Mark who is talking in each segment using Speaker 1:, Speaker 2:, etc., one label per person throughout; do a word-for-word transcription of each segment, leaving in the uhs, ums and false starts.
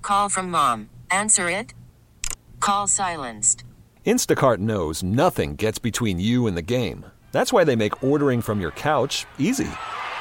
Speaker 1: call from mom. Answer it. Call silenced.
Speaker 2: Instacart knows nothing gets between you and the game. That's why they make ordering from your couch easy.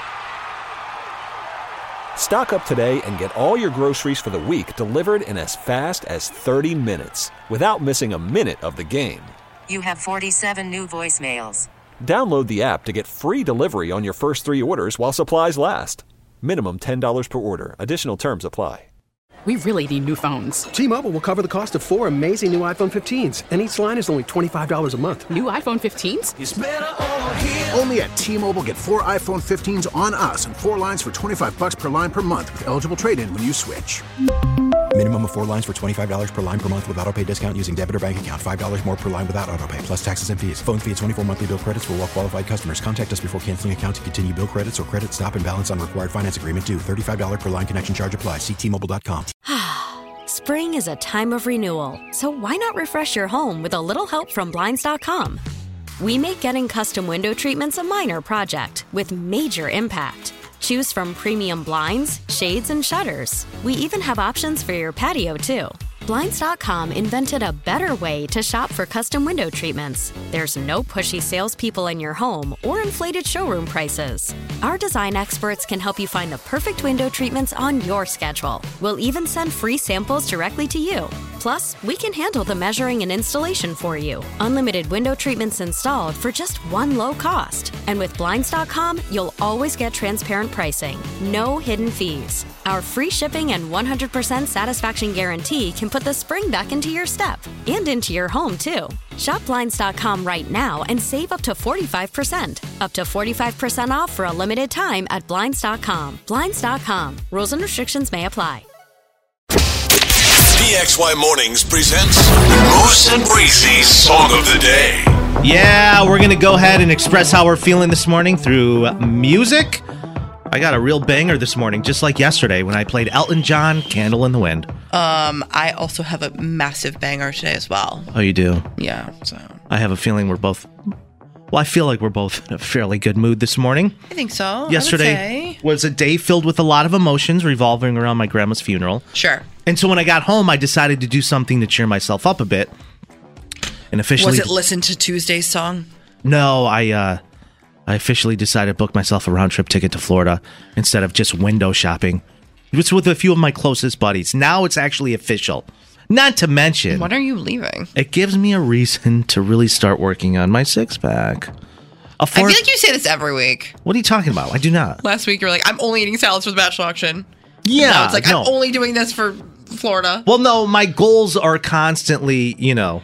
Speaker 2: Stock up today and get all your groceries for the week delivered in as fast as thirty minutes without missing a minute of the game.
Speaker 1: You have forty-seven new voicemails.
Speaker 2: Download the app to get free delivery on your first three orders while supplies last. Minimum ten dollars per order. Additional terms apply.
Speaker 3: We really need new phones.
Speaker 4: T-Mobile will cover the cost of four amazing new iPhone fifteens, and each line is only twenty-five dollars a month.
Speaker 3: New iPhone fifteens?
Speaker 5: It's better over here. Only at T-Mobile, get four iPhone fifteens on us and four lines for twenty-five dollars per line per month with eligible trade-in when you switch.
Speaker 6: Minimum of four lines for twenty-five dollars per line per month with autopay discount using debit or bank account. five dollars more per line without autopay, plus taxes and fees. Phone fee at twenty-four monthly bill credits for well-qualified customers. Contact us before canceling account to continue bill credits or credit stop and balance on required finance agreement due. thirty-five dollars per line connection charge applies. See T Mobile dot com.
Speaker 7: Spring is a time of renewal, so why not refresh your home with a little help from Blinds dot com? We make getting custom window treatments a minor project with major impact. Choose from premium blinds, shades, and shutters. We even have options for your patio, too. Blinds dot com invented a better way to shop for custom window treatments. There's no pushy salespeople in your home or inflated showroom prices. Our design experts can help you find the perfect window treatments on your schedule. We'll even send free samples directly to you. Plus, we can handle the measuring and installation for you. Unlimited window treatments installed for just one low cost. And with Blinds dot com, you'll always get transparent pricing. No hidden fees. Our free shipping and one hundred percent satisfaction guarantee can put the spring back into your step and into your home, too. Shop Blinds dot com right now and save up to forty-five percent. Up to forty-five percent off for a limited time at Blinds dot com. Blinds dot com. Rules and restrictions may apply.
Speaker 8: P X Y Mornings presents Moose and Breezy's Song of the Day.
Speaker 9: Yeah, we're going to go ahead and express how we're feeling this morning through music. I got a real banger this morning, just like yesterday when I played Elton John, Candle in the Wind.
Speaker 10: Um, I also have a massive banger today as well.
Speaker 9: Oh, you do?
Speaker 10: Yeah, so.
Speaker 9: I have a feeling we're both, well, I feel like we're both in a fairly good mood this morning.
Speaker 10: I think so.
Speaker 9: Yesterday was a day filled with a lot of emotions revolving around my grandma's funeral.
Speaker 10: Sure.
Speaker 9: And so when I got home, I decided to do something to cheer myself up a bit. And officially...
Speaker 10: Was it listen to Tuesday's song?
Speaker 9: No, I, uh... I officially decided to book myself a round-trip ticket to Florida instead of just window shopping. It was with a few of my closest buddies. Now it's actually official. Not to mention...
Speaker 10: When are you leaving?
Speaker 9: It gives me a reason to really start working on my six-pack.
Speaker 10: I feel like you say this every week.
Speaker 9: What are you talking about? I do not.
Speaker 10: Last week you were like, I'm only eating salads for the bachelor auction.
Speaker 9: Yeah.
Speaker 10: Now it's like,
Speaker 9: no.
Speaker 10: I'm only doing this for Florida.
Speaker 9: Well, no, my goals are constantly, you know,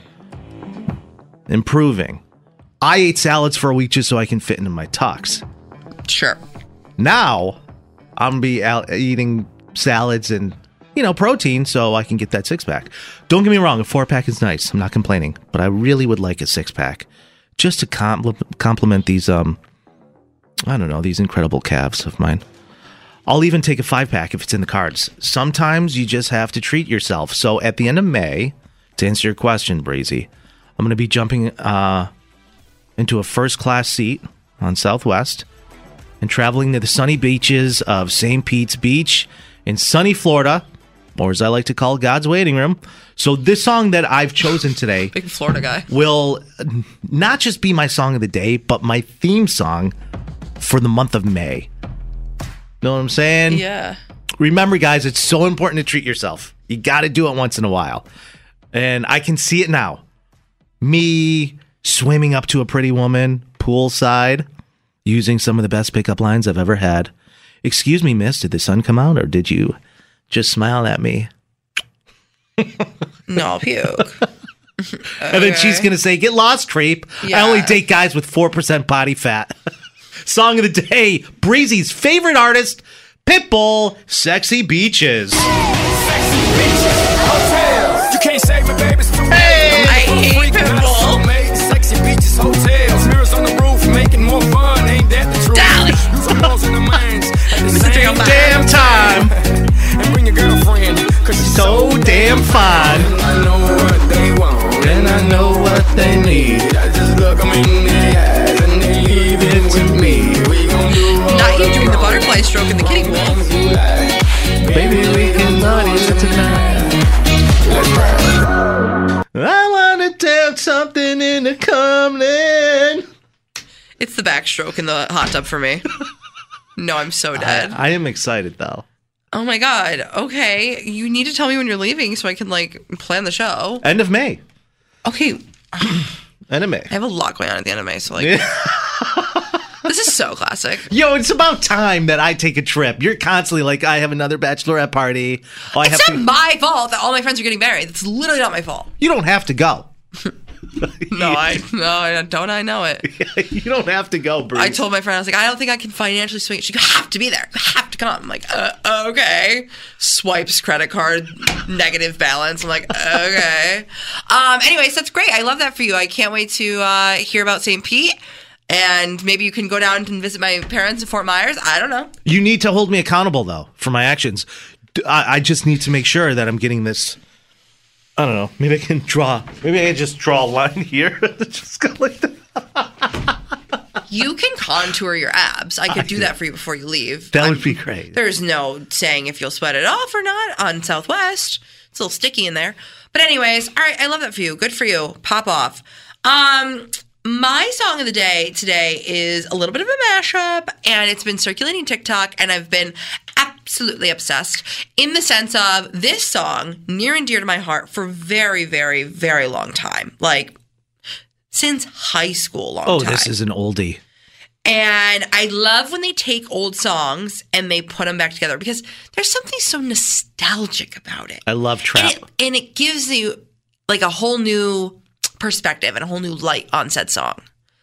Speaker 9: improving. I ate salads for a week just so I can fit into my tux.
Speaker 10: Sure.
Speaker 9: Now, I'm going to be out eating salads and, you know, protein so I can get that six-pack. Don't get me wrong, a four-pack is nice. I'm not complaining. But I really would like a six-pack just to compl- compliment these, um, I don't know, these incredible calves of mine. I'll even take a five-pack if it's in the cards. Sometimes you just have to treat yourself. So at the end of May, to answer your question, Breezy, I'm going to be jumping... uh. into a first-class seat on Southwest and traveling to the sunny beaches of Saint Pete's Beach in sunny Florida, or as I like to call God's waiting room. So this song that I've chosen today
Speaker 10: big Florida guy
Speaker 9: will not just be my song of the day, but my theme song for the month of May. Know what I'm saying?
Speaker 10: Yeah.
Speaker 9: Remember, guys, it's so important to treat yourself. You got to do it once in a while. And I can see it now. Me... swimming up to a pretty woman, poolside, using some of the best pickup lines I've ever had. Excuse me, miss, did the sun come out or did you just smile at me?
Speaker 10: No, I'll puke.
Speaker 9: Okay. And then she's going to say, get lost, creep.
Speaker 10: Yeah.
Speaker 9: I only date guys with four percent body fat. Song of the day, Breezy's favorite artist, Pitbull, Sexy Beaches.
Speaker 11: Sexy beaches, hotels. You can't save me, baby.
Speaker 9: Hey,
Speaker 10: I hate Pitbull.
Speaker 11: Sexy beaches, hotels, mirrors on the roof, making more fun. Ain't that the truth?
Speaker 10: Dolly.
Speaker 11: Use the walls in the minds at the same
Speaker 9: damn time.
Speaker 11: And bring your girlfriend, cause she's
Speaker 9: so damn fine.
Speaker 11: And I know what they want, and I know what they need. I just look them in the eyes, and they leave it with me. We gon' do all
Speaker 10: Not you doing the butterfly stroke in the kiddie pool.
Speaker 11: Baby, we can party tonight.
Speaker 10: backstroke in the hot tub for me. No, I'm so dead.
Speaker 9: I, I am excited though.
Speaker 10: Oh my God. Okay. You need to tell me when you're leaving so I can like plan the show.
Speaker 9: End of May.
Speaker 10: Okay.
Speaker 9: End of May.
Speaker 10: I have a lot going on at the end of May, so like this is so classic.
Speaker 9: Yo, it's about time that I take a trip. You're constantly like, I have another bachelorette party. Oh, I
Speaker 10: it's
Speaker 9: have
Speaker 10: not
Speaker 9: to...
Speaker 10: my fault that all my friends are getting married. It's literally not my fault.
Speaker 9: You don't have to go.
Speaker 10: no, I no, I don't. I know it.
Speaker 9: You don't have to go, Bruce.
Speaker 10: I told my friend, I was like, I don't think I can financially swing it. She goes, you have to be there. You have to come. I'm like, uh, okay. Swipes credit card, negative balance. I'm like, okay. Um. Anyways, that's great. I love that for you. I can't wait to uh, hear about Saint Pete. And maybe you can go down and visit my parents in Fort Myers. I don't know.
Speaker 9: You need to hold me accountable, though, for my actions. I, I just need to make sure that I'm getting this. I don't know. Maybe I can draw. Maybe I can just draw a line here. Just go like that.
Speaker 10: You can contour your abs. I could
Speaker 9: I
Speaker 10: do that for you before you leave.
Speaker 9: That
Speaker 10: I'm,
Speaker 9: would be great.
Speaker 10: There's no saying if you'll sweat it off or not on Southwest. It's a little sticky in there. But anyways, all right. I love that for you. Good for you. Pop off. Um... My song of the day today is a little bit of a mashup, and it's been circulating TikTok, and I've been absolutely obsessed in the sense of this song, near and dear to my heart for very, very, very long time. Like, since high school, long
Speaker 9: oh,
Speaker 10: time.
Speaker 9: Oh, this is an oldie.
Speaker 10: And I love when they take old songs and they put them back together because there's something so nostalgic about it.
Speaker 9: I love trap.
Speaker 10: And it, and it gives you, like, a whole new perspective and a whole new light on said song.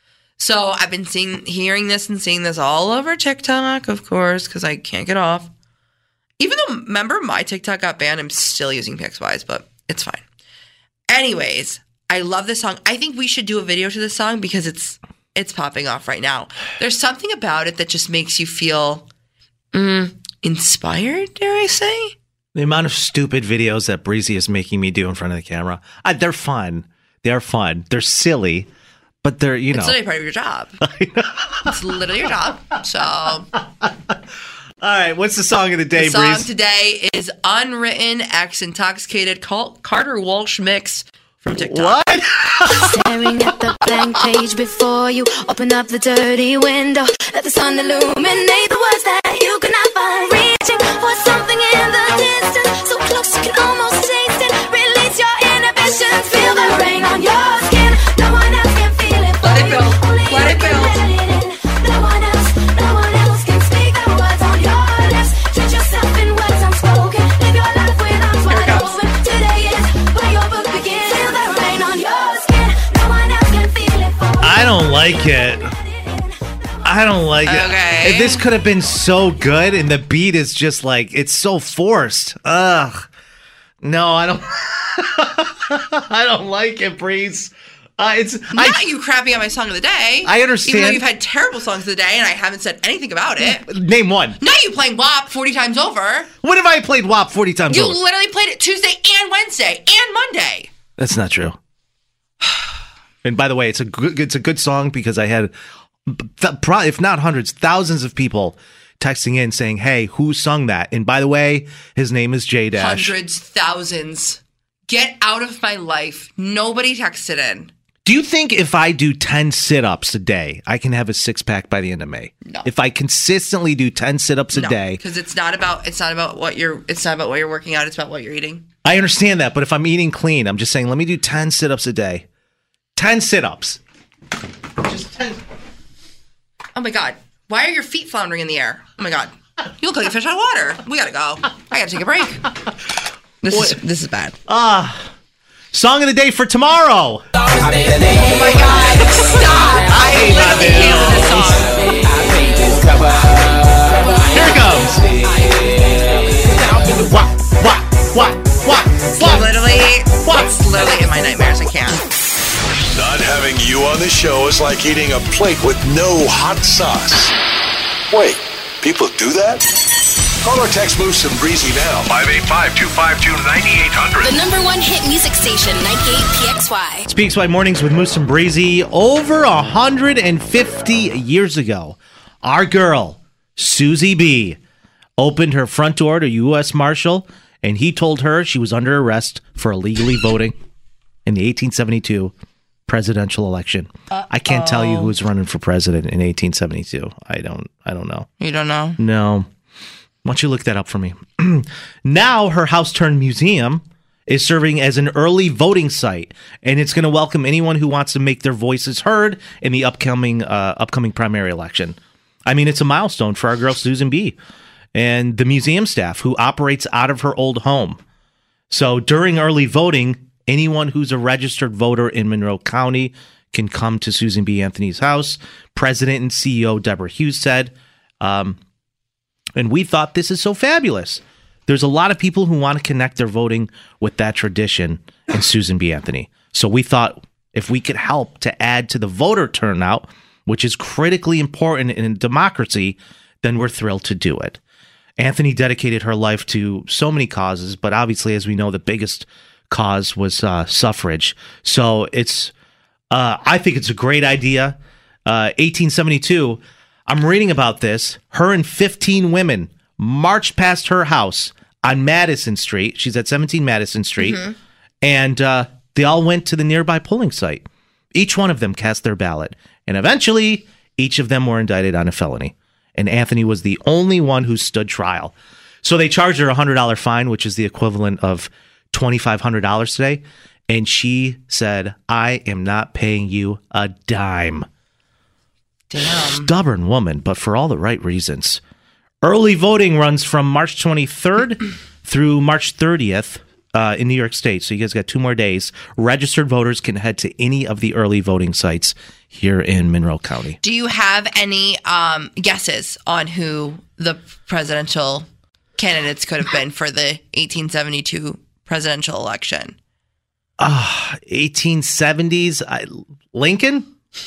Speaker 10: So I've been seeing, hearing this and seeing this all over TikTok, of course, because I can't get off. Even though, remember, my TikTok got banned, I'm still using Pixwise, but it's fine. Anyways, I love this song. I think we should do a video to this song because it's it's popping off right now. There's something about it that just makes you feel mm, inspired, dare I say?
Speaker 9: The amount of stupid videos that Breezy is making me do in front of the camera, I, they're fun. They're fun. They're silly, but they're, you know.
Speaker 10: It's literally part of your job. It's literally your job. So. All
Speaker 9: right. What's the song of the day,
Speaker 10: Breeze? The song
Speaker 9: Breeze?
Speaker 10: today is Unwritten X Intoxicated Carter Walsh Mix from TikTok.
Speaker 9: What?
Speaker 12: Staring at the blank page before you. Open up the dirty window. Let the sun illuminate the words that you could not find. Reaching for something in the distance. So close you can almost taste it. Release your inhibitions. Feel the rain on your skin. No one else can feel it.
Speaker 10: Let it build. Let it build.
Speaker 12: No one else, no one else can speak the words on your lips. Treat yourself in words unspoken. Live your life with arms wide open. Today is where your book begins. Feel the rain on your skin. No one else can feel it.
Speaker 9: I don't like it. I don't like it.
Speaker 10: Okay.
Speaker 9: This could have been so good, and the beat is just like, it's so forced. Ugh. No, I don't. I don't like it, Breeze. Uh, it's
Speaker 10: not
Speaker 9: I,
Speaker 10: you crapping on my song of the day.
Speaker 9: I understand.
Speaker 10: Even though you've had terrible songs of the day, and I haven't said anything about it.
Speaker 9: Name one.
Speaker 10: Now you playing W A P forty times over.
Speaker 9: When have I played W A P forty times
Speaker 10: you
Speaker 9: over?
Speaker 10: You literally played it Tuesday and Wednesday and Monday.
Speaker 9: That's not true. And by the way, it's a good, it's a good song because I had, probably, if not hundreds, thousands of people texting in saying, "Hey, who sung that?" And by the way, his name is J Dash.
Speaker 10: Hundreds, thousands. Get out of my life. Nobody texted in.
Speaker 9: Do you think if I do ten sit-ups a day, I can have a six-pack by the end of May?
Speaker 10: No.
Speaker 9: If I consistently do ten sit-ups a
Speaker 10: no,
Speaker 9: day,
Speaker 10: because it's not about it's not about what you're it's not about what you're working out. It's about what you're eating.
Speaker 9: I understand that, but if I'm eating clean, I'm just saying, let me do ten sit-ups a day. ten sit-ups. Just ten.
Speaker 10: Oh my God! Why are your feet floundering in the air? Oh my God! You look like a fish out of water. We gotta go. I gotta take a break. This what? is this is bad.
Speaker 9: Ah. Uh, Song of the day for tomorrow.
Speaker 10: Oh my God! Stop! I literally hated this song.
Speaker 9: Here it goes. What? What? What? What? What?
Speaker 10: Literally, what? It's literally in my nightmares. I can't.
Speaker 8: Not having you on the show is like eating a plate with no hot sauce. Wait, people do that? Call or text Moose and Breezy now. five eight five, two five two, nine eight hundred.
Speaker 13: The number one hit music station, ninety-eight P X Y.
Speaker 9: P X Y Mornings with Moose and Breezy. Over one hundred fifty years ago, our girl, Susie B., opened her front door to U S Marshal, and he told her she was under arrest for illegally voting in the eighteen seventy-two presidential election. Uh-oh. I can't tell you who was running for president in eighteen seventy-two. I don't. I don't know.
Speaker 10: You don't know?
Speaker 9: No. Why don't you look that up for me? Now her house-turned-museum is serving as an early voting site, and it's going to welcome anyone who wants to make their voices heard in the upcoming uh, upcoming primary election. I mean, it's a milestone for our girl Susan B. and the museum staff who operates out of her old home. So during early voting, anyone who's a registered voter in Monroe County can come to Susan B. Anthony's house. President and C E O Deborah Hughes said, um, and we thought this is so fabulous. There's a lot of people who want to connect their voting with that tradition in Susan B. Anthony. So we thought if we could help to add to the voter turnout, which is critically important in a democracy, then we're thrilled to do it. Anthony dedicated her life to so many causes, but obviously, as we know, the biggest cause was uh, suffrage. So it's, uh, I think it's a great idea. Uh, eighteen seventy-two, I'm reading about this. Her and fifteen women marched past her house on Madison Street. She's at seventeen Madison Street. Mm-hmm. And uh, they all went to the nearby polling site. Each one of them cast their ballot. And eventually, each of them were indicted on a felony. And Anthony was the only one who stood trial. So they charged her a one hundred dollars fine, which is the equivalent of twenty-five hundred dollars today. And she said, I am not paying you a dime.
Speaker 10: Damn.
Speaker 9: Stubborn woman, but for all the right reasons. Early voting runs from March twenty-third through March thirtieth uh, in New York State. So you guys got two more days. Registered voters can head to any of the early voting sites here in Monroe County.
Speaker 10: Do you have any um, guesses on who the presidential candidates could have been for the eighteen seventy-two presidential election?
Speaker 9: Ah, uh, eighteen seventies. I, Lincoln?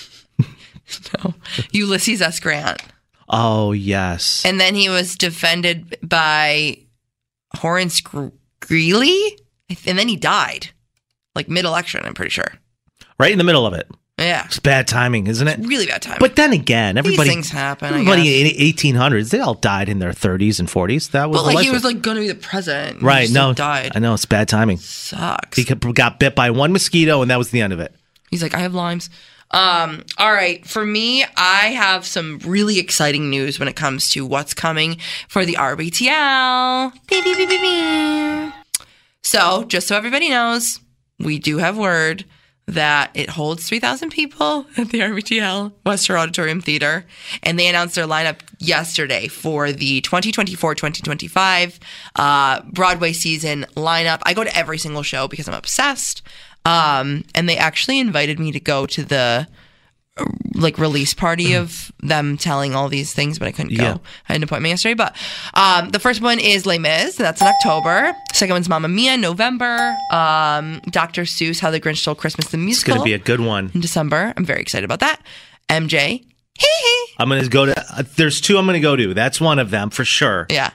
Speaker 10: No. Ulysses S. Grant.
Speaker 9: Oh, yes.
Speaker 10: And then he was defended by Horace Greeley. And then he died. Like mid-election, I'm pretty sure.
Speaker 9: Right in the middle of it.
Speaker 10: Yeah.
Speaker 9: It's bad timing, isn't it?
Speaker 10: It's really bad timing.
Speaker 9: But then again, everybody...
Speaker 10: These things happen,
Speaker 9: Everybody in the eighteen hundreds, they all died in their thirties and forties. That was
Speaker 10: But like
Speaker 9: the
Speaker 10: he was like going to be the president.
Speaker 9: Right,
Speaker 10: he just,
Speaker 9: no.
Speaker 10: Like, died.
Speaker 9: I know, it's bad timing.
Speaker 10: Sucks.
Speaker 9: He got bit by one mosquito and that was the end of it.
Speaker 10: He's like, I have limes. Um, all right. For me, I have some really exciting news when it comes to what's coming for the R B T L. Beep, beep, beep, beep, beep. So, just so everybody knows, we do have word that it holds three thousand people at the R B T L Western Auditorium Theater. And they announced their lineup yesterday for the twenty twenty-four twenty twenty-five uh, Broadway season lineup. I go to every single show because I'm obsessed. Um, and they actually invited me to go to the uh, like release party of them telling all these things, but I couldn't go.
Speaker 9: Yeah.
Speaker 10: I had an appointment yesterday. But um, the first one is Les Mis. That's in October. Second one's Mamma Mia in November. Um, Doctor Seuss, How the Grinch Stole Christmas, the musical.
Speaker 9: It's going to be a good one.
Speaker 10: In December. I'm very excited about that. M J.
Speaker 9: I'm going to go to, uh, there's two I'm going to go to. That's one of them for sure.
Speaker 10: Yeah.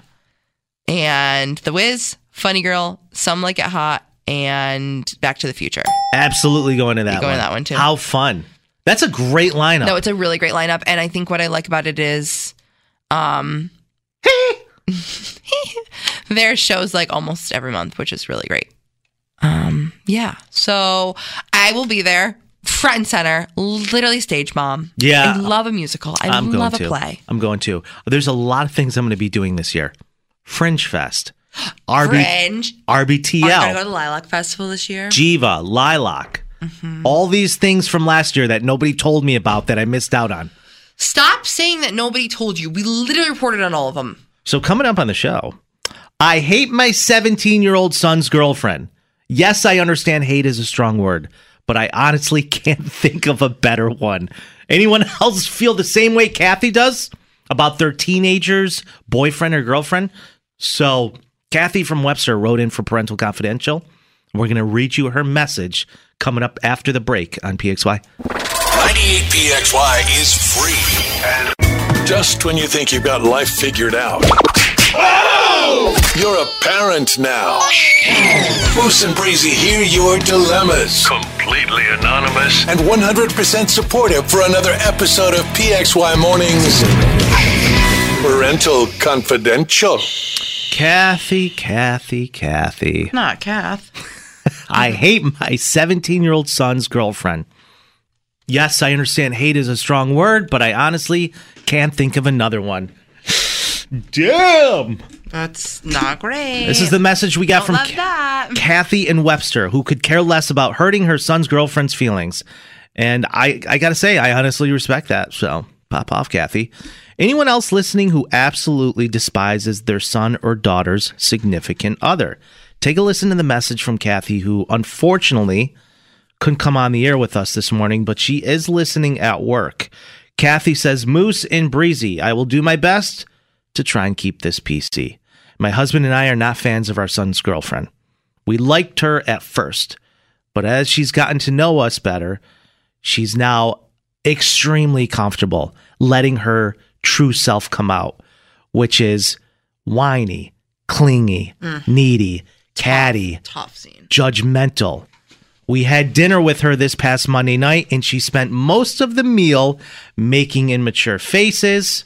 Speaker 10: And The Wiz, Funny Girl, Some Like It Hot, and Back to the Future.
Speaker 9: Absolutely going to that
Speaker 10: You're going
Speaker 9: one.
Speaker 10: to that one too.
Speaker 9: How fun. That's a great lineup.
Speaker 10: No, it's a really great lineup. And I think what I like about it is um, there's shows like almost every month, which is really great. Um, yeah. So I will be there, front and center, literally stage mom.
Speaker 9: Yeah.
Speaker 10: I love a musical. I
Speaker 9: I'm
Speaker 10: love
Speaker 9: going
Speaker 10: a
Speaker 9: to.
Speaker 10: play.
Speaker 9: I'm going to. There's a lot of things I'm going to be doing this year. Fringe Fest. R B,
Speaker 10: Fringe.
Speaker 9: R B T L.
Speaker 10: Are you going to go to the Lilac Festival this year?
Speaker 9: Jiva, Lilac. Mm-hmm. All these things from last year that nobody told me about that I missed out on.
Speaker 10: Stop saying that nobody told you. We literally reported on all of them.
Speaker 9: So coming up on the show, I hate my seventeen-year-old son's girlfriend. Yes, I understand hate is a strong word, but I honestly can't think of a better one. Anyone else feel the same way Kathy does about their teenager's boyfriend or girlfriend? So Kathy from Webster wrote in for Parental Confidential. We're going to read you her message coming up after the break on P X Y.
Speaker 8: ninety-eight P X Y is free. And just when you think you've got life figured out, oh! You're a parent now. Moose and Breezy hear your dilemmas. Completely anonymous. And one hundred percent supportive for another episode of P X Y Mornings Parental Confidential.
Speaker 9: Kathy, Kathy, Kathy.
Speaker 10: Not Kath.
Speaker 9: I hate my seventeen-year-old son's girlfriend. Yes, I understand hate is a strong word, but I honestly can't think of another one. Damn!
Speaker 10: That's not great.
Speaker 9: This is the message we got
Speaker 10: Don't
Speaker 9: from
Speaker 10: love
Speaker 9: Ca-
Speaker 10: that.
Speaker 9: Kathy in Webster, who could care less about hurting her son's girlfriend's feelings. And I, I got to say, I honestly respect that. So pop off, Kathy. Anyone else listening who absolutely despises their son or daughter's significant other? Take a listen to the message from Kathy, who unfortunately couldn't come on the air with us this morning, but she is listening at work. Kathy says, Moose and Breezy, I will do my best to try and keep this P C. My husband and I are not fans of our son's girlfriend. We liked her at first, but as she's gotten to know us better, she's now extremely comfortable letting her true self come out, which is whiny, clingy,
Speaker 10: Mm.
Speaker 9: needy, catty,
Speaker 10: Tough scene.
Speaker 9: judgmental. We had dinner with her this past Monday night, and she spent most of the meal making immature faces,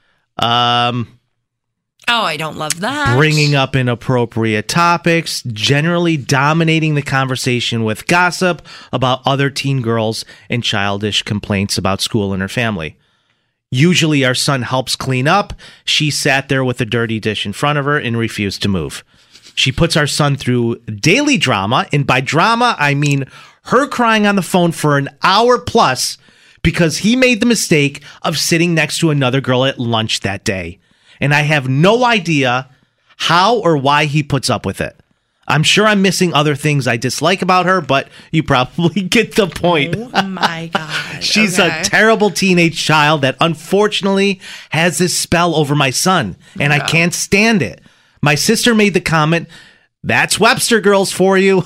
Speaker 9: um,
Speaker 10: Oh, I don't love that.
Speaker 9: bringing up inappropriate topics, generally dominating the conversation with gossip about other teen girls and childish complaints about school and her family. Usually our son helps clean up. She sat there with a dirty dish in front of her and refused to move. She puts our son through daily drama, and by drama, I mean her crying on the phone for an hour plus because he made the mistake of sitting next to another girl at lunch that day. And I have no idea how or why he puts up with it. I'm sure I'm missing other things I dislike about her, but you probably get the point.
Speaker 10: Oh my God.
Speaker 9: She's
Speaker 10: Okay.
Speaker 9: a terrible teenage child that unfortunately has this spell over my son, and I
Speaker 10: Yeah.
Speaker 9: can't stand it. My sister made the comment, that's Webster girls for you.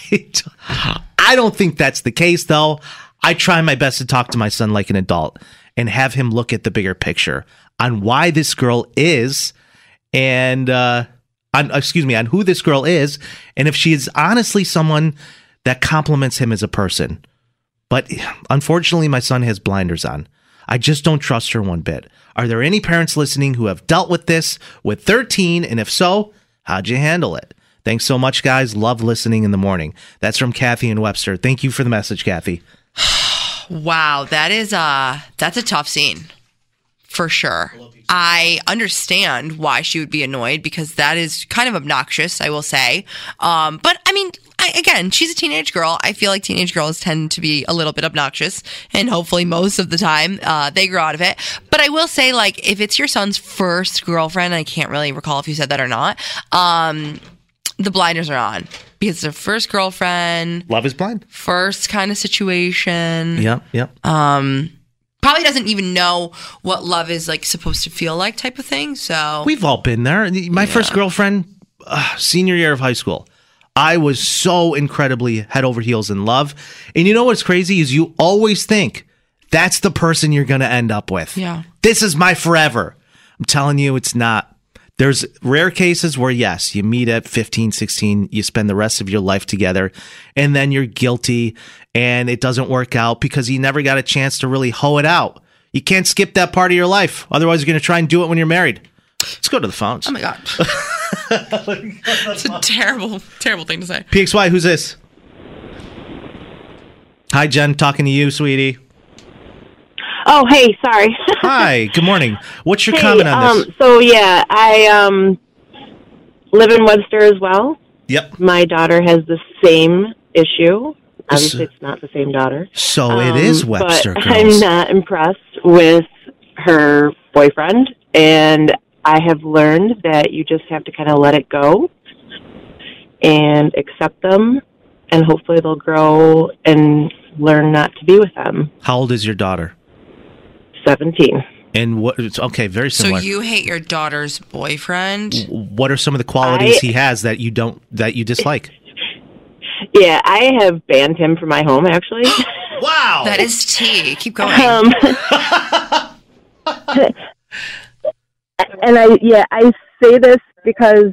Speaker 9: I don't think that's the case, though. I try my best to talk to my son like an adult and have him look at the bigger picture on why this girl is and, uh, on, excuse me, on who this girl is and if she is honestly someone that compliments him as a person. But unfortunately, my son has blinders on. I just don't trust her one bit. Are there any parents listening who have dealt with this with thirteen? And if so, how'd you handle it? Thanks so much, guys. Love listening in the morning. That's from Kathy in Webster. Thank you for the message, Kathy.
Speaker 10: Wow, that is a that's a tough scene for sure. I understand why she would be annoyed because that is kind of obnoxious, I will say. Um, but I mean, I, again, she's a teenage girl. I feel like teenage girls tend to be a little bit obnoxious, and hopefully most of the time uh, they grow out of it. But I will say, like, if it's your son's first girlfriend, I can't really recall if you said that or not. Um, the blinders are on because it's a first girlfriend.
Speaker 9: Love is blind.
Speaker 10: First kind of situation.
Speaker 9: Yep, yep.
Speaker 10: Um, probably doesn't even know what love is like supposed to feel like, type of thing. So
Speaker 9: We've all been there. My first girlfriend, uh, senior year of high school, I was so incredibly head over heels in love. And you know what's crazy is you always think that's the person you're going to end up with.
Speaker 10: Yeah.
Speaker 9: This is my forever. I'm telling you, it's not. There's rare cases where, yes, you meet at fifteen, sixteen, you spend the rest of your life together, and then you're guilty and it doesn't work out because you never got a chance to really hoe it out. You can't skip that part of your life. Otherwise, you're going to try and do it when you're married. Let's go to the phones.
Speaker 10: Oh my God. It's a terrible, terrible thing to say.
Speaker 9: P X Y, who's this? Hi, Jen. Talking to you, sweetie.
Speaker 14: Oh, hey, sorry.
Speaker 9: Hi, good morning. What's your
Speaker 14: Hey,
Speaker 9: comment on this?
Speaker 14: Um, so, yeah, I um, live in Webster as well.
Speaker 9: Yep.
Speaker 14: My daughter has the same issue. Obviously, it's not the same daughter.
Speaker 9: So it is
Speaker 14: Um,
Speaker 9: Webster
Speaker 14: but
Speaker 9: girls.
Speaker 14: I'm not impressed with her boyfriend, and I have learned that you just have to kind of let it go and accept them, and hopefully they'll grow and learn not to be with them.
Speaker 9: How old is your daughter?
Speaker 14: seventeen.
Speaker 9: And what? it's- Okay, very
Speaker 10: So
Speaker 9: similar.
Speaker 10: you hate your daughter's boyfriend?
Speaker 9: What are some of the qualities
Speaker 14: I-
Speaker 9: he has that you don't that you dislike?
Speaker 14: Yeah, I have banned him from my home, actually.
Speaker 9: Wow.
Speaker 10: That is tea. Keep going.
Speaker 14: Um, and I, yeah, I say this because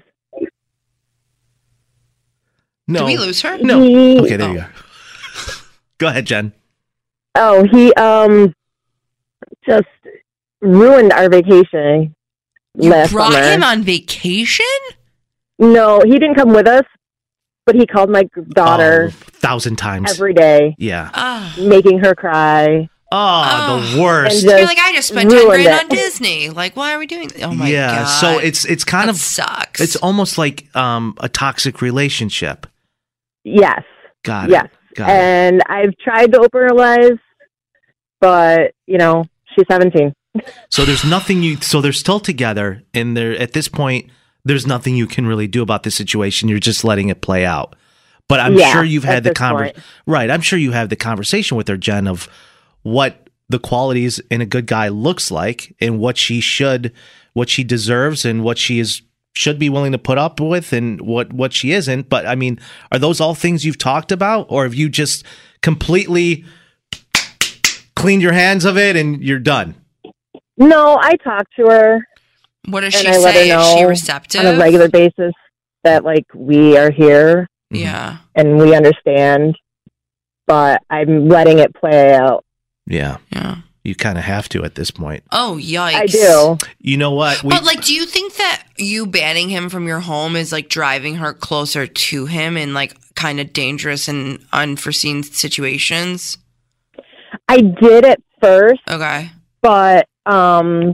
Speaker 9: No.
Speaker 10: Did we lose her?
Speaker 9: No.
Speaker 14: He-
Speaker 9: Okay, there you go. Go ahead, Jen.
Speaker 14: oh, he um just ruined our vacation
Speaker 10: You
Speaker 14: last
Speaker 10: brought
Speaker 14: summer.
Speaker 10: him on vacation?
Speaker 14: No, he didn't come with us, but he called my daughter
Speaker 9: Oh, thousand times.
Speaker 14: every day,
Speaker 9: Yeah.
Speaker 14: making her cry.
Speaker 9: Oh, the worst.
Speaker 14: And
Speaker 10: You're like, I just spent ten
Speaker 14: ruined
Speaker 10: grand
Speaker 14: it.
Speaker 10: on Disney. Like, why are we doing that? Oh my
Speaker 9: yeah.
Speaker 10: god.
Speaker 9: So it's it's kind
Speaker 10: That
Speaker 9: of
Speaker 10: sucks.
Speaker 9: It's almost like um, a toxic relationship.
Speaker 14: Yes.
Speaker 9: Got it.
Speaker 14: Yes.
Speaker 9: Got it.
Speaker 14: And I've tried to open her lives, but, you know, she's seventeen.
Speaker 9: So there's nothing you. So they're still together, and they're at this point. There's nothing you can really do about the situation. You're just letting it play out. But I'm
Speaker 14: Yeah,
Speaker 9: sure you've
Speaker 14: at
Speaker 9: had the
Speaker 14: this
Speaker 9: conversation.
Speaker 14: point.
Speaker 9: Right. I'm sure you have the conversation with her, Jen, of what the qualities in a good guy looks like, and what she should, what she deserves, and what she is should be willing to put up with, and what what she isn't. But I mean, are those all things you've talked about, or have you just completely cleaned your hands of it and you're done?
Speaker 14: No, I talk to her.
Speaker 10: What does
Speaker 14: and
Speaker 10: she
Speaker 14: I let her
Speaker 10: say? Is
Speaker 14: know
Speaker 10: she receptive?
Speaker 14: on a regular basis that, like, we are here
Speaker 10: Yeah.
Speaker 14: and we understand, but I'm letting it play out.
Speaker 9: Yeah.
Speaker 10: Yeah.
Speaker 9: You kind of have to at this point.
Speaker 10: Oh, yikes.
Speaker 14: I do.
Speaker 9: You know what? We,
Speaker 10: But like, do you think that you banning him from your home is like driving her closer to him in like kind of dangerous and unforeseen situations?
Speaker 14: I did at first,
Speaker 10: Okay.
Speaker 14: but um,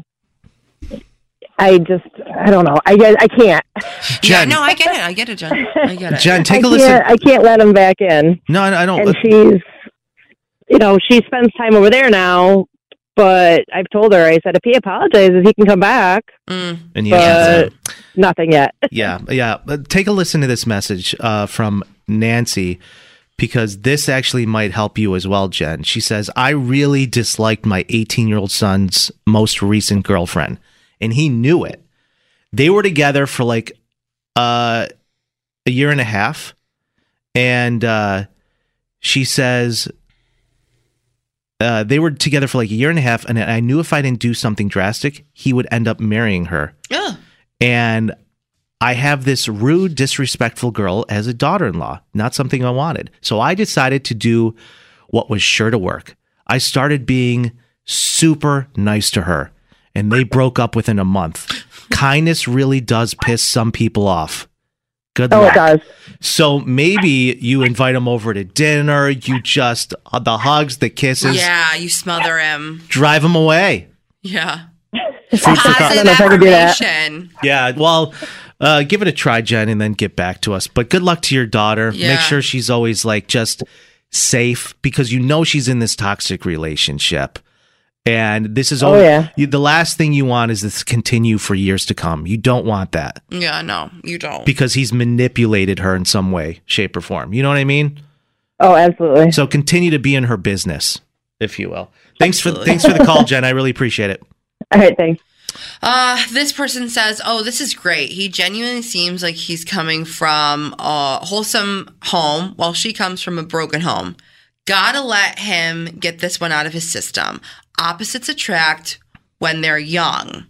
Speaker 14: I just, I don't know. I get, I can't.
Speaker 10: Yeah, no, I get it. I get it, Jen. I get it.
Speaker 9: Jen, take
Speaker 14: I
Speaker 9: a listen.
Speaker 14: can't, I can't let him back in.
Speaker 9: No, I I don't.
Speaker 14: And she's, you know, she spends time over there now, but I've told her, I said, if he apologizes, he can come back.
Speaker 10: Mm.
Speaker 9: And he
Speaker 14: but
Speaker 9: hasn't.
Speaker 14: nothing yet.
Speaker 9: Yeah, yeah. But take a listen to this message uh, from Nancy, because this actually might help you as well, Jen. She says, I really disliked my eighteen-year-old son's most recent girlfriend, and he knew it. They were together for like uh, a year and a half, and uh, she says uh, they were together for like a year and a half, and I knew if I didn't do something drastic, he would end up marrying her.
Speaker 10: Yeah.
Speaker 9: And I have this rude, disrespectful girl as a daughter-in-law, not something I wanted. So I decided to do what was sure to work. I started being super nice to her, and they broke up within a month. Kindness really does piss some people off. Good
Speaker 14: Oh,
Speaker 9: luck.
Speaker 14: it does.
Speaker 9: So maybe you invite them over to dinner, you just, uh, the hugs, the kisses,
Speaker 10: Yeah, you smother him.
Speaker 9: drive them away.
Speaker 10: Yeah.
Speaker 9: Food for thought.
Speaker 10: Positive
Speaker 14: I don't know if I can do that.
Speaker 10: affirmation.
Speaker 9: Yeah, well, uh, give it a try, Jen, and then get back to us. But good luck to your daughter.
Speaker 10: Yeah.
Speaker 9: Make sure she's always like just safe, because you know she's in this toxic relationship. And this is
Speaker 14: Oh,
Speaker 9: only,
Speaker 14: yeah.
Speaker 9: you, the last thing you want is this to continue for years to come. You don't want that,
Speaker 10: Yeah, no, you don't.
Speaker 9: because he's manipulated her in some way, shape, or form. You know what I mean?
Speaker 14: Oh, absolutely.
Speaker 9: So continue to be in her business, if you will. Thanks
Speaker 10: Absolutely.
Speaker 9: for thanks for the call, Jen. I really appreciate it.
Speaker 14: All right, thanks.
Speaker 10: Uh, this person says, oh, this is great. He genuinely seems like he's coming from a wholesome home while she comes from a broken home. Gotta let him get this one out of his system. Opposites attract when they're young.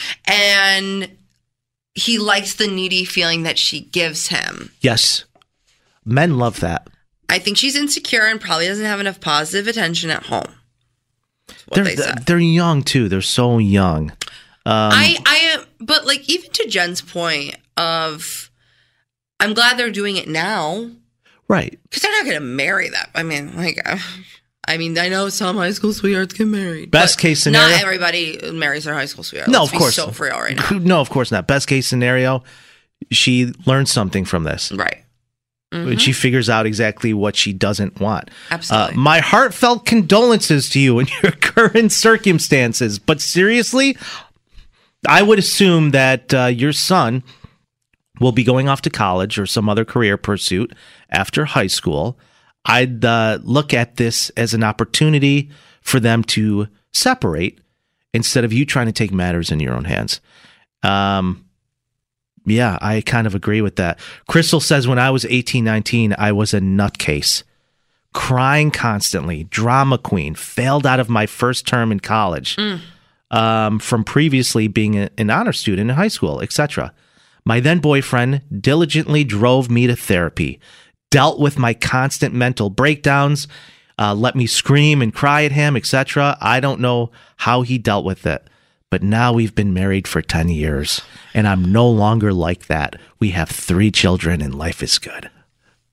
Speaker 10: And he likes the needy feeling that she gives him.
Speaker 9: Yes, men love that.
Speaker 10: I think she's insecure and probably doesn't have enough positive attention at home. That's what
Speaker 9: They're
Speaker 10: they said.
Speaker 9: they're young too. They're so young. Um,
Speaker 10: I, I, but like even to Jen's point of, I'm glad they're doing it now
Speaker 9: right.
Speaker 10: because they're not going to marry that. I mean, like, uh, I mean, I know some high school sweethearts get married.
Speaker 9: Best
Speaker 10: but
Speaker 9: case scenario.
Speaker 10: not everybody marries their high school sweetheart.
Speaker 9: No,
Speaker 10: Let's
Speaker 9: of
Speaker 10: be
Speaker 9: course.
Speaker 10: so for real right now.
Speaker 9: No, of course not. Best case scenario, she learns something from this.
Speaker 10: Right.
Speaker 9: And she figures out exactly what she doesn't want.
Speaker 10: Absolutely.
Speaker 9: Uh, my heartfelt condolences to you in your current circumstances. But seriously, I would assume that uh, your son will be going off to college or some other career pursuit after high school. I'd uh, look at this as an opportunity for them to separate instead of you trying to take matters in your own hands. Um, yeah, I kind of agree with that. Crystal says, when I was eighteen, nineteen, I was a nutcase. Crying constantly, drama queen, failed out of my first term in college
Speaker 10: Mm.
Speaker 9: um, from previously being a, an honor student in high school, et cetera. My then boyfriend diligently drove me to therapy, dealt with my constant mental breakdowns, uh, let me scream and cry at him, et cetera. I don't know how he dealt with it. But now we've been married for ten years, and I'm no longer like that. We have three children, and life is good.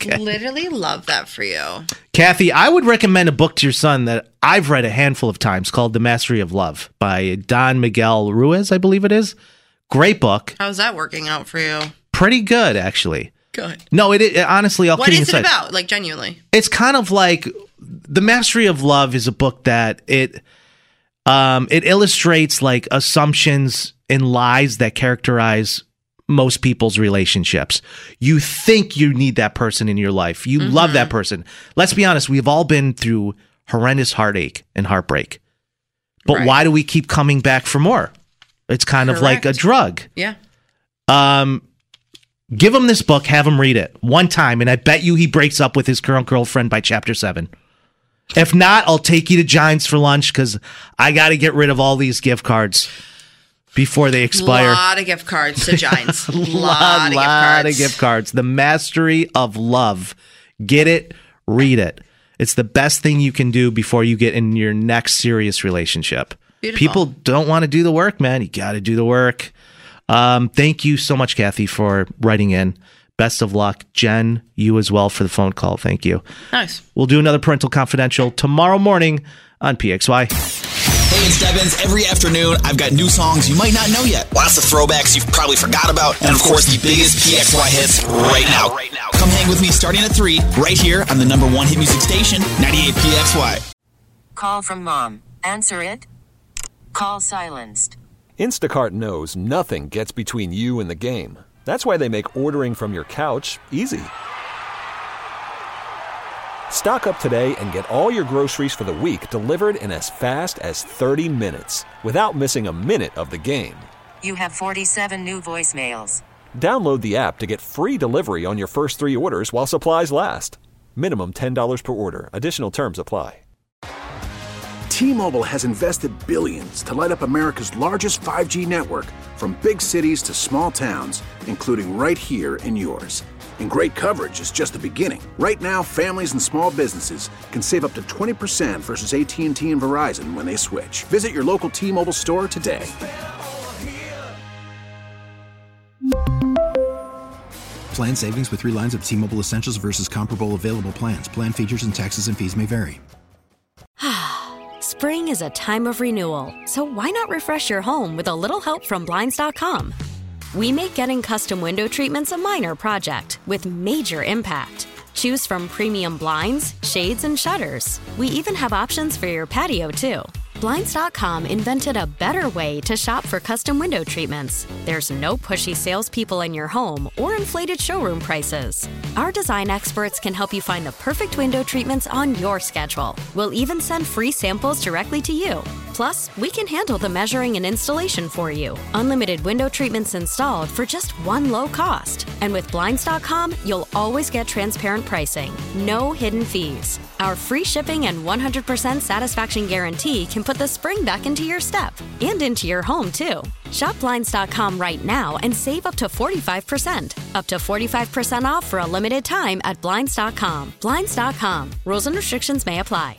Speaker 9: Okay.
Speaker 10: Literally love that for you.
Speaker 9: Kathy, I would recommend a book to your son that I've read a handful of times called The Mastery of Love by Don Miguel Ruiz, I believe it is. Great book.
Speaker 10: How's that working out for you?
Speaker 9: Pretty good, actually.
Speaker 10: Good.
Speaker 9: No, it, it honestly, all
Speaker 10: What
Speaker 9: kidding
Speaker 10: is it
Speaker 9: aside,
Speaker 10: about? Like, genuinely.
Speaker 9: it's kind of like The Mastery of Love is a book that it um it illustrates like assumptions and lies that characterize most people's relationships. You think you need that person in your life. You
Speaker 10: Mm-hmm.
Speaker 9: love that person. Let's be honest, we've all been through horrendous heartache and heartbreak. But
Speaker 10: Right.
Speaker 9: why do we keep coming back for more? It's kind of like a
Speaker 10: Correct.
Speaker 9: drug.
Speaker 10: Yeah.
Speaker 9: Um, give him this book, have him read it one time, and I bet you he breaks up with his current girlfriend by chapter seven. If not, I'll take you to Giants for lunch because I got to get rid of all these gift cards before they expire.
Speaker 10: A lot of gift cards to Giants.
Speaker 9: lot,
Speaker 10: lot, of
Speaker 9: lot
Speaker 10: gift cards.
Speaker 9: of gift cards. The Mastery of Love. Get it, read it. It's the best thing you can do before you get in your next serious relationship.
Speaker 10: Beautiful.
Speaker 9: People don't want to do the work, man. You got to do the work. Um, thank you so much, Kathy, for writing in. Best of luck. Jen, you as well for the phone call. Thank you.
Speaker 10: Nice.
Speaker 9: We'll do another Parental Confidential tomorrow morning on P X Y.
Speaker 15: Hey, it's Stebbins. Every afternoon, I've got new songs you might not know yet. Lots of throwbacks you've probably forgot about. And, of course, the biggest P X Y hits right now. Come hang with me starting at three, right here on the number one hit music station, ninety-eight P X Y.
Speaker 1: Call from mom. Answer it. Call silenced.
Speaker 2: Instacart knows nothing gets between you and the game. That's why they make ordering from your couch easy. Stock up today and get all your groceries for the week delivered in as fast as thirty minutes without missing a minute of the game.
Speaker 1: You have forty-seven new voicemails.
Speaker 2: Download the app to get free delivery on your first three orders while supplies last. Minimum ten dollars per order. Additional terms apply.
Speaker 5: T-Mobile has invested billions to light up America's largest five G network, from big cities to small towns, including right here in yours. And great coverage is just the beginning. Right now, families and small businesses can save up to twenty percent versus A T and T and Verizon when they switch. Visit your local T-Mobile store today.
Speaker 6: Plan savings with three lines of T-Mobile Essentials versus comparable available plans. Plan features and taxes and fees may vary.
Speaker 7: Spring is a time of renewal, so why not refresh your home with a little help from Blinds dot com? We make getting custom window treatments a minor project with major impact. Choose from premium blinds, shades, and shutters. We even have options for your patio, too. Blinds dot com invented a better way to shop for custom window treatments. There's no pushy salespeople in your home or inflated showroom prices. Our design experts can help you find the perfect window treatments on your schedule. We'll even send free samples directly to you. Plus, we can handle the measuring and installation for you. Unlimited window treatments installed for just one low cost. And with Blinds dot com, you'll always get transparent pricing. No hidden fees. Our free shipping and one hundred percent satisfaction guarantee can put the spring back into your step and into your home, too. Shop Blinds dot com right now and save up to forty-five percent. Up to forty-five percent off for a limited time at Blinds dot com. Blinds dot com. Rules and restrictions may apply.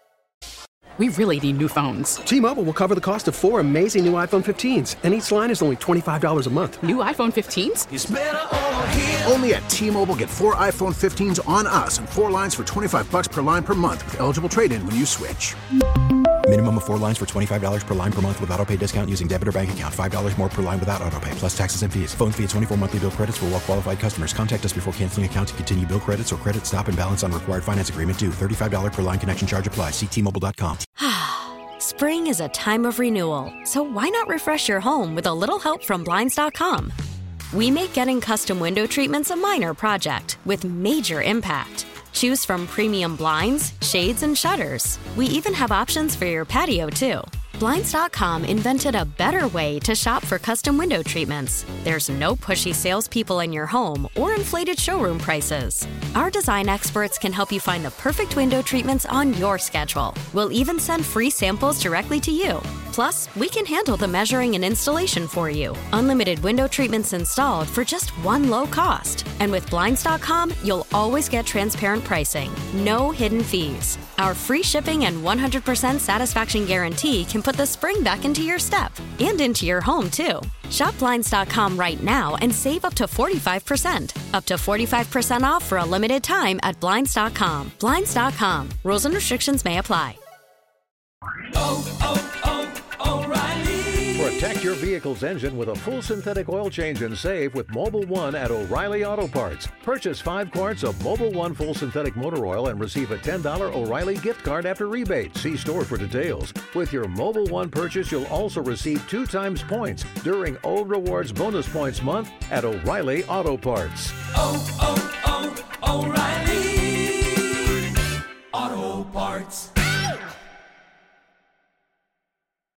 Speaker 3: We really need new phones.
Speaker 4: T-Mobile will cover the cost of four amazing new iPhone fifteens, and each line is only twenty-five dollars a month.
Speaker 3: New iPhone fifteens?
Speaker 5: It's better over here. Only at T-Mobile, get four iPhone fifteens on us and four lines for twenty-five bucks per line per month with eligible trade-in when you switch.
Speaker 6: Minimum of four lines for twenty-five dollars per line per month with autopay discount using debit or bank account. five dollars more per line without autopay, plus taxes and fees. Phone fee at twenty-four monthly bill credits for well-qualified customers. Contact us before canceling account to continue bill credits or credit stop and balance on required finance agreement due. thirty-five dollars per line connection charge applies. See T Mobile dot com.
Speaker 7: Spring is a time of renewal, so why not refresh your home with a little help from Blinds dot com? We make getting custom window treatments a minor project with major impact. Choose from premium blinds, shades, and shutters. We even have options for your patio, too. Blinds dot com invented a better way to shop for custom window treatments. There's no pushy salespeople in your home or inflated showroom prices. Our design experts can help you find the perfect window treatments on your schedule. We'll even send free samples directly to you. Plus, we can handle the measuring and installation for you. Unlimited window treatments installed for just one low cost. And with Blinds dot com, you'll always get transparent pricing. No hidden fees. Our free shipping and one hundred percent satisfaction guarantee can put the spring back into your step and into your home, too. Shop Blinds dot com right now and save up to forty-five percent. Up to forty-five percent off for a limited time at Blinds dot com. Blinds dot com. Rules and restrictions may apply.
Speaker 11: Oh, oh, oh, O'Reilly.
Speaker 16: Protect your vehicle's engine with a full synthetic oil change and save with Mobil one at O'Reilly Auto Parts. Purchase five quarts of Mobil one full synthetic motor oil and receive a ten dollars O'Reilly gift card after rebate. See store for details. With your Mobil one purchase, you'll also receive two times points during O Rewards Bonus Points Month at O'Reilly Auto Parts.
Speaker 11: Oh, oh, oh, O'Reilly Auto Parts.